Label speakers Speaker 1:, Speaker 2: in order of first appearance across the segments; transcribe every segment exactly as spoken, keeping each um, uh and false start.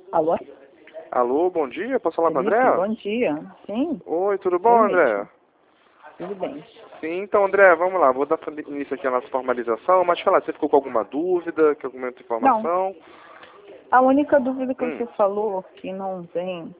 Speaker 1: Alô?
Speaker 2: Alô, bom dia, posso falar com a
Speaker 1: Felipe,
Speaker 2: Andréa?
Speaker 1: bom dia. Sim,
Speaker 2: Oi, tudo bom,
Speaker 1: eu
Speaker 2: Andréa?
Speaker 1: mesmo. Tudo bem.
Speaker 2: Sim, então, André, vamos lá, vou dar início aqui à nossa formalização, mas falar, você ficou com alguma dúvida, com alguma outra
Speaker 1: Não,
Speaker 2: informação?
Speaker 1: a única dúvida que
Speaker 2: Hum.
Speaker 1: você falou que não vem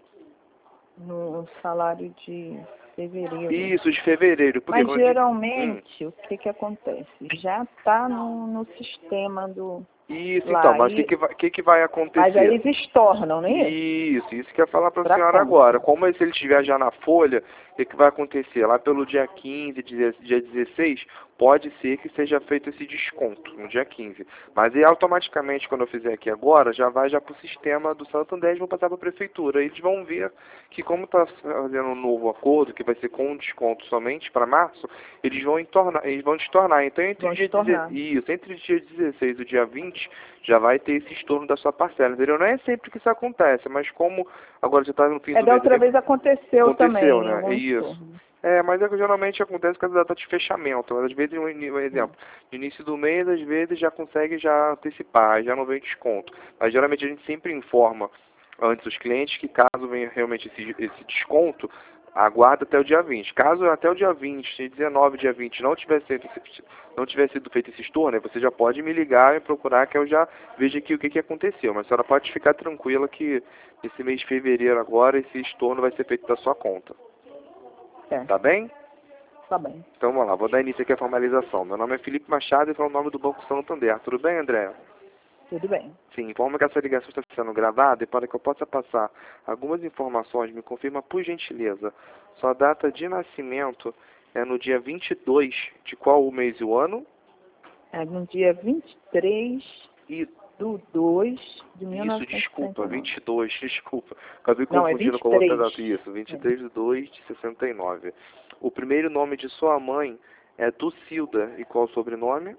Speaker 1: no salário de fevereiro.
Speaker 2: Isso, de fevereiro, porque
Speaker 1: Mas
Speaker 2: quando a gente-
Speaker 1: geralmente, o que que acontece? Já está no, no sistema do...
Speaker 2: Isso,
Speaker 1: lá,
Speaker 2: então, mas o que,
Speaker 1: e-
Speaker 2: que, vai, que, que vai acontecer?
Speaker 1: mas aí eles estornam, não é isso?
Speaker 2: Isso, isso que eu ia falar para a
Speaker 1: Pra
Speaker 2: senhora
Speaker 1: conta.
Speaker 2: agora. Como se ele estiver já na folha, o que, que vai acontecer? Lá pelo dia quinze, dia dezesseis, pode ser que seja feito esse desconto no dia quinze. Mas aí automaticamente, quando eu fizer aqui agora, já vai já para o sistema do Santander e vão passar para a prefeitura. Eles vão ver que como está fazendo um novo acordo, que vai ser com desconto somente para março, eles vão entornar, eles vão destornar. Então entre
Speaker 1: Vão
Speaker 2: o dia
Speaker 1: estornar.
Speaker 2: deze- isso, entre o dia dezesseis e o dia vinte, já vai ter esse estorno da sua parcela, entendeu? Não é sempre que isso acontece, mas como agora já está no fim
Speaker 1: É,
Speaker 2: do
Speaker 1: da
Speaker 2: mês...
Speaker 1: outra vez aconteceu,
Speaker 2: Aconteceu,
Speaker 1: também,
Speaker 2: né?
Speaker 1: algum
Speaker 2: Isso.
Speaker 1: estorno.
Speaker 2: É, mas é que geralmente acontece com a data de fechamento. Às vezes, um, ini- um exemplo, no início do mês, às vezes já consegue já antecipar, já não vem desconto. Mas geralmente a gente sempre informa antes os clientes que caso venha realmente esse, esse desconto, aguarda até o dia vinte. Caso até o dia vinte, dia dezenove, dia vinte, não tiver sido, não tiver sido feito esse estorno, né, você já pode me ligar e procurar que eu já veja aqui o que, que aconteceu. Mas a senhora pode ficar tranquila que esse mês de fevereiro agora, esse estorno vai ser feito da sua conta.
Speaker 1: É,
Speaker 2: Tá bem?
Speaker 1: tá bem.
Speaker 2: Então vamos lá, vou dar início aqui à formalização. Meu nome é Felipe Machado e falo o nome do Banco Santander. Tudo bem, André?
Speaker 1: Tudo bem.
Speaker 2: Sim, informa que essa ligação está sendo gravada e para que eu possa passar algumas informações, me confirma por gentileza. Sua data de nascimento é no dia vinte e dois de qual o mês e o ano?
Speaker 1: É no dia vinte e três
Speaker 2: E
Speaker 1: do dois de mil
Speaker 2: isso,
Speaker 1: novecentos e
Speaker 2: desculpa,
Speaker 1: sessenta e nove.
Speaker 2: vinte e dois, desculpa. Acabei
Speaker 1: Não, é
Speaker 2: confundindo
Speaker 1: vinte e
Speaker 2: com outra
Speaker 1: três.
Speaker 2: data. Isso, vinte e três de dois de sessenta e nove. O primeiro nome de sua mãe é Ducilda e qual o sobrenome?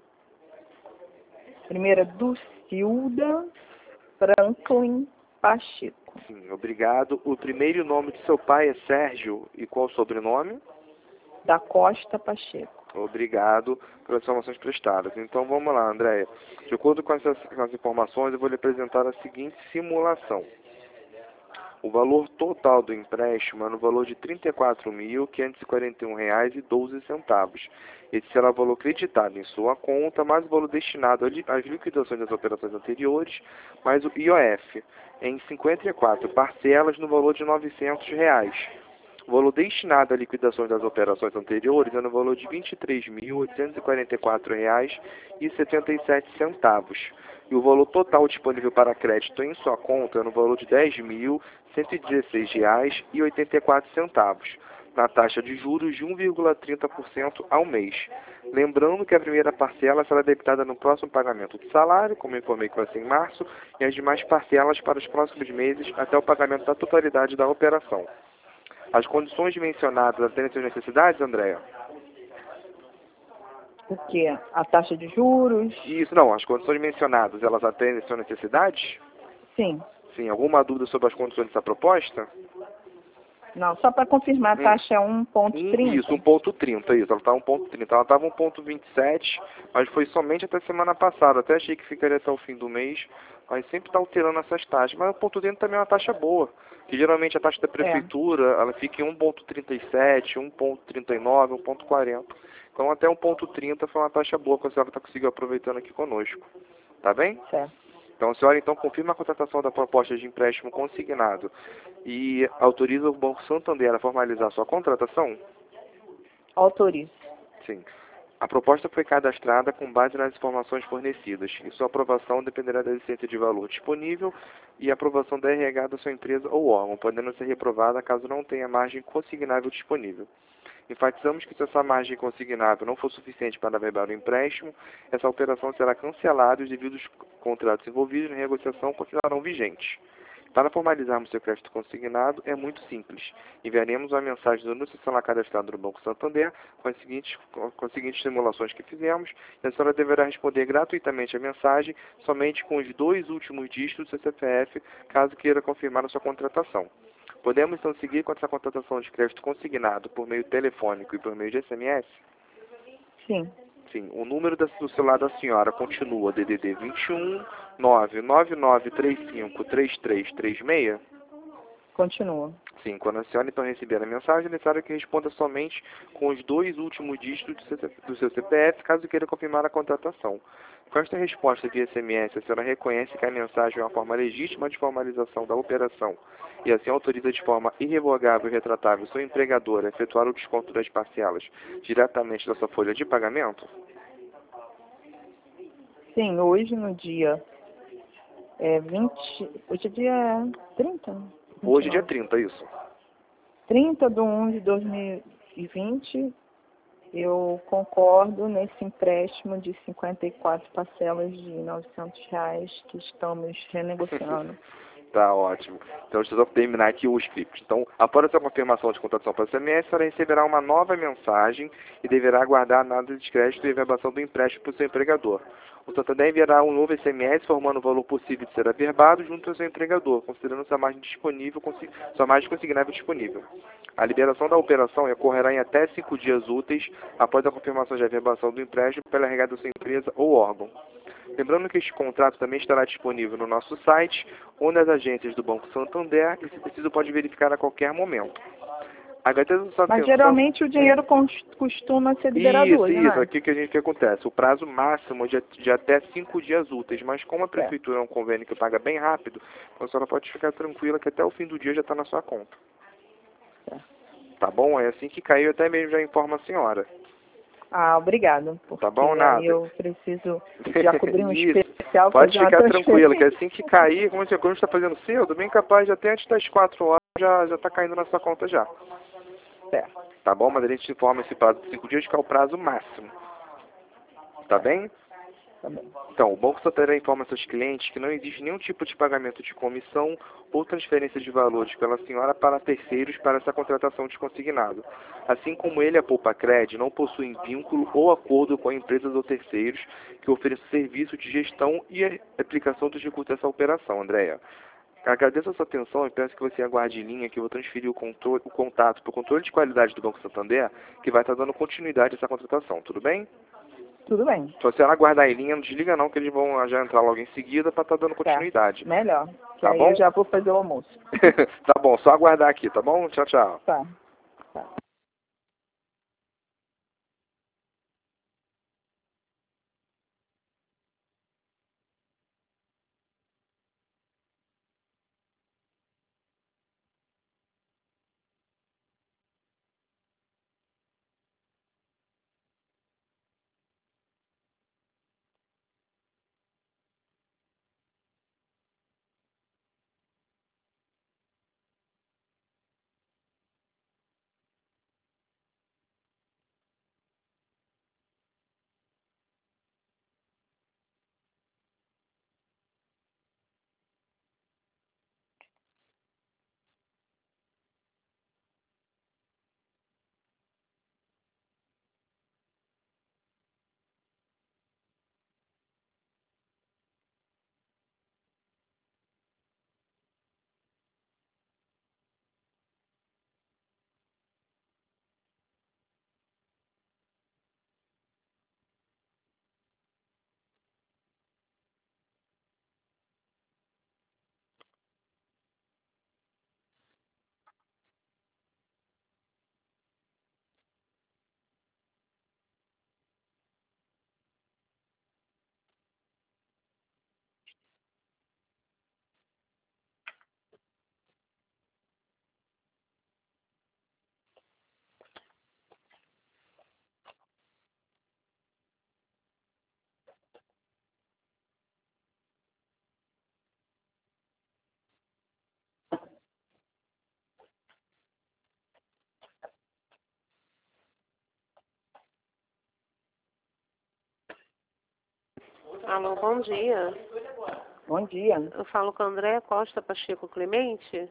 Speaker 1: Primeira, Dulcilda Franklin Pacheco.
Speaker 2: Sim, obrigado. O primeiro nome de seu pai é Sérgio e qual o sobrenome?
Speaker 1: Da Costa Pacheco.
Speaker 2: Obrigado pelas informações prestadas. Então vamos lá, Andréia. De acordo com essas, com as informações, eu vou lhe apresentar a seguinte simulação. O valor total do empréstimo é no valor de trinta e quatro mil, quinhentos e quarenta e um reais e doze centavos. Esse será o valor creditado em sua conta, mais o valor destinado às liquidações das operações anteriores, mais o I O F, em cinquenta e quatro parcelas no valor de novecentos reais. O valor destinado à liquidação das operações anteriores é no valor de vinte e três mil, oitocentos e quarenta e quatro reais e setenta e sete centavos. E o valor total disponível para crédito em sua conta é no valor de dez mil, cento e dezesseis reais e oitenta e quatro centavos, na taxa de juros de um vírgula trinta por cento ao mês. Lembrando que a primeira parcela será debitada no próximo pagamento de salário, como informei que vai ser em março, e as demais parcelas para os próximos meses até o pagamento da totalidade da operação. As condições mencionadas atendem suas necessidades, Andréia?
Speaker 1: O quê? A taxa de juros?
Speaker 2: Isso, não. As condições mencionadas, elas atendem suas necessidades?
Speaker 1: Sim.
Speaker 2: Sim. Alguma dúvida sobre as condições dessa proposta?
Speaker 1: Não, só para confirmar, a
Speaker 2: Hum.
Speaker 1: taxa é um ponto
Speaker 2: Um,
Speaker 1: trinta.
Speaker 2: isso, um ponto trinta, isso. Ela está um ponto trinta. Ela estava um ponto vinte e sete, mas foi somente até semana passada. Até achei que ficaria até o fim do mês, mas sempre está alterando essas taxas. Mas o ponto trinta também é uma taxa boa, que geralmente a taxa da prefeitura, ela fica em um ponto trinta e sete, um ponto trinta e nove, um ponto quarenta. Então até um ponto trinta foi uma taxa boa que a senhora está conseguindo aproveitando aqui conosco. Tá bem?
Speaker 1: Certo.
Speaker 2: Então a senhora então confirma a contratação da proposta de empréstimo consignado e autoriza o Banco Santander a formalizar sua contratação?
Speaker 1: Autorizo.
Speaker 2: Sim. A proposta foi cadastrada com base nas informações fornecidas e sua aprovação dependerá da existência de valor disponível e aprovação da R H da sua empresa ou órgão, podendo ser reprovada caso não tenha margem consignável disponível. Enfatizamos que se essa margem consignável não for suficiente para averbar o empréstimo, essa operação será cancelada e os devidos contratos envolvidos na negociação continuarão vigentes. Para formalizarmos seu crédito consignado, é muito simples. Enviaremos uma mensagem do anúncio celular cadastrado no Banco Santander com as seguintes, com as seguintes simulações que fizemos, e a senhora deverá responder gratuitamente a mensagem somente com os dois últimos dígitos do seu C P F, caso queira confirmar a sua contratação. Podemos então seguir com essa contratação de crédito consignado por meio telefônico e por meio de S M S?
Speaker 1: Sim.
Speaker 2: Sim, o número da- do celular da senhora continua D D D vinte e um, nove nove nove três cinco, três três três seis?
Speaker 1: Continua.
Speaker 2: Sim, quando a senhora então receber a mensagem, é necessário que responda somente com os dois últimos dígitos do seu do seu C P F, caso queira confirmar a contratação. Com esta resposta via S M S, a senhora reconhece que a mensagem é uma forma legítima de formalização da operação e assim autoriza de forma irrevogável e retratável seu empregador a efetuar o desconto das parcelas diretamente da sua folha de pagamento?
Speaker 1: Sim, hoje no dia é, vinte. Hoje é dia trinta?
Speaker 2: Hoje, dia
Speaker 1: vinte e nove.
Speaker 2: trinta, isso.
Speaker 1: trinta de um de dois mil e vinte, eu concordo nesse empréstimo de cinquenta e quatro parcelas de novecentos reais que estamos renegociando.
Speaker 2: Tá ótimo. Então, deixa eu só terminar aqui o script. Então, após essa confirmação de contratação para o S M S, a senhora receberá uma nova mensagem e deverá aguardar a análise de crédito e verbação do empréstimo para o seu empregador. O Santander enviará um novo S M S informando o valor possível de ser averbado junto ao seu empregador, considerando sua margem disponível, consi- sua margem consignável disponível. A liberação da operação ocorrerá em até cinco dias úteis após a confirmação de averbação do empréstimo pela regada da sua empresa ou órgão. Lembrando que este contrato também estará disponível no nosso site ou nas agências do Banco Santander e, se preciso, pode verificar a qualquer momento. Agradeço a sua
Speaker 1: Mas
Speaker 2: atenção.
Speaker 1: geralmente o dinheiro cons- costuma ser liberado
Speaker 2: Isso,
Speaker 1: hoje,
Speaker 2: isso.
Speaker 1: né?
Speaker 2: Aqui que a gente que acontece. O prazo máximo de, de até cinco dias úteis. Mas como a
Speaker 1: É.
Speaker 2: prefeitura é um convênio que paga bem rápido, a senhora pode ficar tranquila que até o fim do dia já está na sua conta.
Speaker 1: É.
Speaker 2: Tá bom? É assim que caiu, até mesmo já informa a senhora.
Speaker 1: Ah, obrigado. Porque
Speaker 2: Tá bom, nada.
Speaker 1: aí eu preciso já cobrir um
Speaker 2: Isso.
Speaker 1: especial.
Speaker 2: Pode
Speaker 1: fazer uma
Speaker 2: ficar tranquila, que
Speaker 1: transferência.
Speaker 2: assim que cair, como você está fazendo cedo, bem capaz de até antes das quatro horas já já está caindo na sua conta já.
Speaker 1: Certo.
Speaker 2: Tá bom? Mas a gente informa esse prazo de cinco dias, que é o prazo máximo. Tá bem?
Speaker 1: Tá bem.
Speaker 2: Então, o Banco Santander informa seus clientes que não existe nenhum tipo de pagamento de comissão ou transferência de valores pela senhora para terceiros para essa contratação de consignado. Assim como ele, a Poupacred, não possuem vínculo ou acordo com empresas ou terceiros que ofereçam serviço de gestão e aplicação dos recursos dessa operação, Andréia. Agradeço a sua atenção e peço que você aguarde em linha que eu vou transferir o, controle, o contato para o controle de qualidade do Banco Santander, que vai estar dando continuidade a essa contratação, tudo bem?
Speaker 1: Tudo bem.
Speaker 2: Se você aguardar em linha, não desliga não, que eles vão já entrar logo em seguida para estar dando continuidade.
Speaker 1: Tá. Melhor. Que
Speaker 2: Tá
Speaker 1: aí
Speaker 2: bom?
Speaker 1: eu já vou fazer o almoço.
Speaker 2: Tá bom, só aguardar aqui, tá bom? Tchau, tchau.
Speaker 1: Tá. Tá.
Speaker 3: Alô, bom dia.
Speaker 1: Bom dia.
Speaker 3: Eu falo com a Andréa Costa Pacheco Clemente.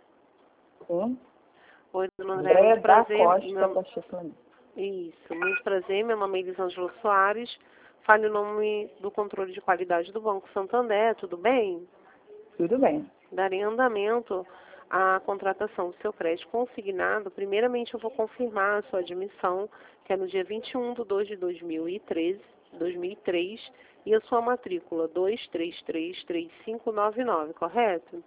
Speaker 1: Sim.
Speaker 3: Oi, dona Andréa,
Speaker 1: Andréia
Speaker 3: muito
Speaker 1: da
Speaker 3: prazer.
Speaker 1: Costa
Speaker 3: Meu...
Speaker 1: Pacheco.
Speaker 3: Isso, muito prazer. Meu nome é Elisângela Soares. Fale o nome do controle de qualidade do Banco Santander, tudo bem?
Speaker 1: Tudo bem.
Speaker 3: Darei andamento à contratação do seu crédito consignado. Primeiramente, eu vou confirmar a sua admissão, que é no dia vinte e um de dois de dois mil e treze. dois mil e três, e a sua matrícula dois três três três cinco nove nove, correto?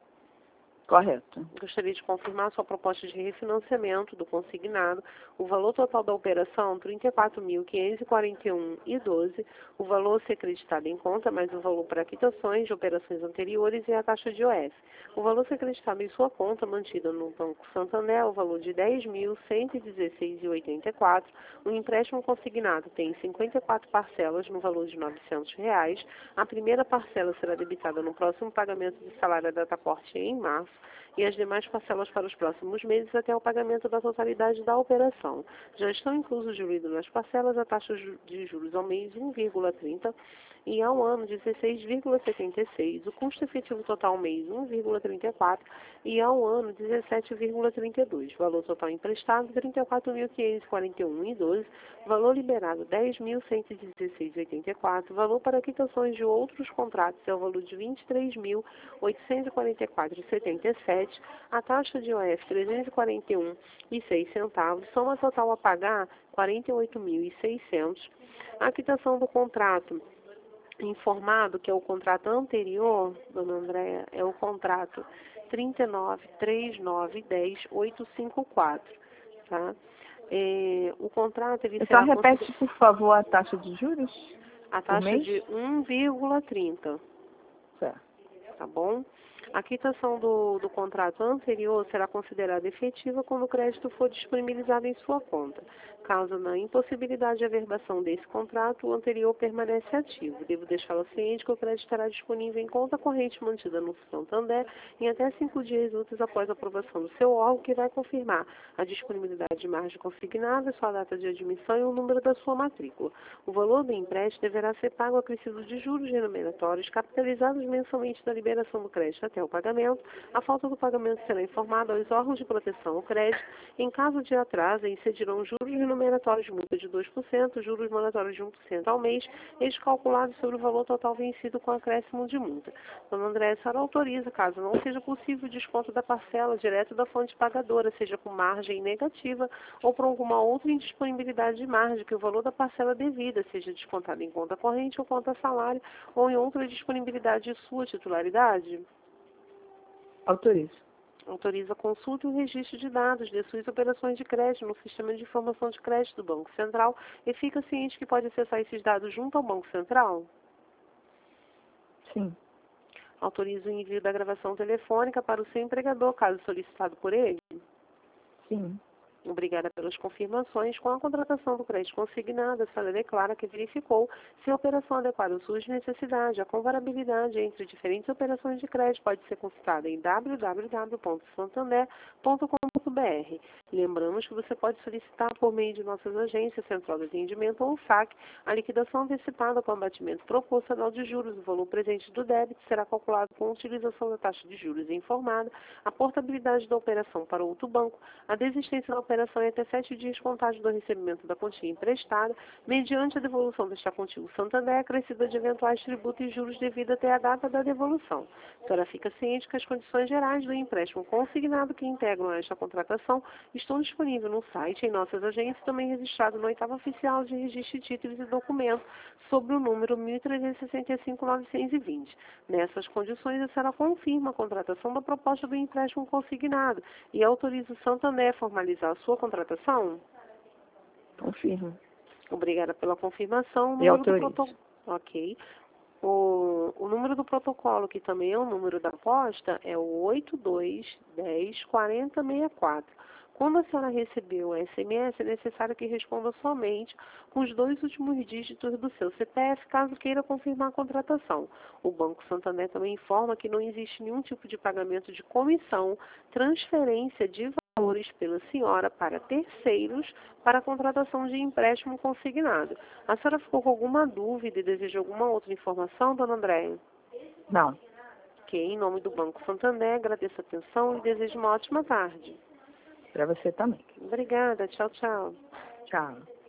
Speaker 1: Correto.
Speaker 3: Gostaria de confirmar a sua proposta de refinanciamento do consignado. O valor total da operação, trinta e quatro mil, quinhentos e quarenta e um reais e doze centavos. O valor a ser acreditado em conta, mais o valor para quitações de operações anteriores e a taxa de O F. O valor a ser acreditado em sua conta, mantida no Banco Santander, é o valor de dez mil, cento e dezesseis reais e oitenta e quatro centavos. O empréstimo consignado tem cinquenta e quatro parcelas no valor de novecentos reais. A primeira parcela será debitada no próximo pagamento de salário da Dataporte em março, e as demais parcelas para os próximos meses até o pagamento da totalidade da operação. Já estão inclusos diluídos nas parcelas a taxa de juros ao mês um vírgula trinta e ao ano dezesseis vírgula setenta e seis, o custo efetivo total ao mês um vírgula trinta e quatro e ao ano dezessete vírgula trinta e dois. Valor total emprestado trinta e quatro mil, quinhentos e quarenta e um reais e doze centavos, valor liberado dez mil, cento e dezesseis reais e oitenta e quatro, valor para quitações de outros contratos é o valor de vinte e três mil, oitocentos e quarenta e quatro reais e setenta e sete, a taxa de O F trezentos e quarenta e um reais e seis centavos, soma total a pagar quarenta e oito mil e seiscentos. A quitação do contrato informado, que é o contrato anterior, dona Andréa, é o contrato trinta e nove, trinta e nove, dez, oitocentos e cinquenta e quatro, tá? É, o contrato, ele
Speaker 1: Só
Speaker 3: será
Speaker 1: repete,
Speaker 3: consider...
Speaker 1: por favor, a taxa de juros?
Speaker 3: a
Speaker 1: Por
Speaker 3: taxa
Speaker 1: mês?
Speaker 3: de um vírgula trinta,
Speaker 1: Certo.
Speaker 3: tá bom? A quitação do, do contrato anterior será considerada efetiva quando o crédito for disponibilizado em sua conta. Caso na impossibilidade de averbação desse contrato, o anterior permanece ativo. Devo deixá-la ciente que o crédito estará disponível em conta corrente mantida no Santander em até cinco dias úteis após a aprovação do seu órgão, que vai confirmar a disponibilidade de margem consignada, sua data de admissão e o número da sua matrícula. O valor do empréstimo deverá ser pago acrescido de juros remuneratórios capitalizados mensalmente da liberação do crédito até o pagamento. A falta do pagamento será informada aos órgãos de proteção ao crédito. Em caso de atraso, incidirão juros remuneratórios de multa de dois por cento, juros moratórios de um por cento ao mês, eles calculados sobre o valor total vencido com acréscimo de multa. Dona Andréa, a senhora autoriza, caso não seja possível o desconto da parcela direto da fonte pagadora, seja com margem negativa ou por alguma outra indisponibilidade de margem, que o valor da parcela devida seja descontado em conta corrente ou conta salário ou em outra disponibilidade de sua titularidade?
Speaker 1: Autorizo.
Speaker 3: Autoriza a consulta e o registro de dados de suas operações de crédito no Sistema de Informação de Crédito do Banco Central e fica ciente que pode acessar esses dados junto ao Banco Central?
Speaker 1: Sim.
Speaker 3: Autoriza o envio da gravação telefônica para o seu empregador, caso solicitado por ele?
Speaker 1: Sim.
Speaker 3: Obrigada pelas confirmações. Com a contratação do crédito consignado, a senhora declara que verificou se a operação adequada às suas necessidades. A comparabilidade entre diferentes operações de crédito pode ser consultada em w w w ponto santander ponto com ponto b r. Lembramos que você pode solicitar por meio de nossas agências, Central de Atendimento ou S A C, a liquidação antecipada com abatimento proporcional de juros. O valor presente do débito será calculado com a utilização da taxa de juros informada, a portabilidade da operação para outro banco, a desistência da operação em até sete dias contados do recebimento da quantia emprestada, mediante a devolução desta quantia ao Santander, acrescida de eventuais tributos e juros devido até a data da devolução. A senhora fica ciente que as condições gerais do empréstimo consignado que integram esta contratação estão disponíveis no site, em nossas agências, também registrado no oitavo oficial de registro de títulos e documentos, sobre o número mil trezentos e sessenta e cinco, novecentos e vinte. Nessas condições, a senhora confirma a contratação da proposta do empréstimo consignado e autoriza o Santander a formalizar a sua contratação?
Speaker 1: Confirmo.
Speaker 3: Obrigada pela confirmação. O
Speaker 1: E
Speaker 3: número do
Speaker 1: autorizo.
Speaker 3: proto... Ok. O, o número do protocolo, que também é o número da aposta, é o oito dois um zero quatro zero seis quatro. Quando a senhora recebeu o S M S, é necessário que responda somente com os dois últimos dígitos do seu C P F, caso queira confirmar a contratação. O Banco Santander também informa que não existe nenhum tipo de pagamento de comissão, transferência de valores pela senhora para terceiros para a contratação de empréstimo consignado. A senhora ficou com alguma dúvida e deseja alguma outra informação, dona Andréia?
Speaker 1: Não.
Speaker 3: Ok, em nome do Banco Santander, agradeço a atenção e desejo uma ótima tarde.
Speaker 1: Para você também.
Speaker 3: Obrigada, tchau, tchau.
Speaker 1: Tchau.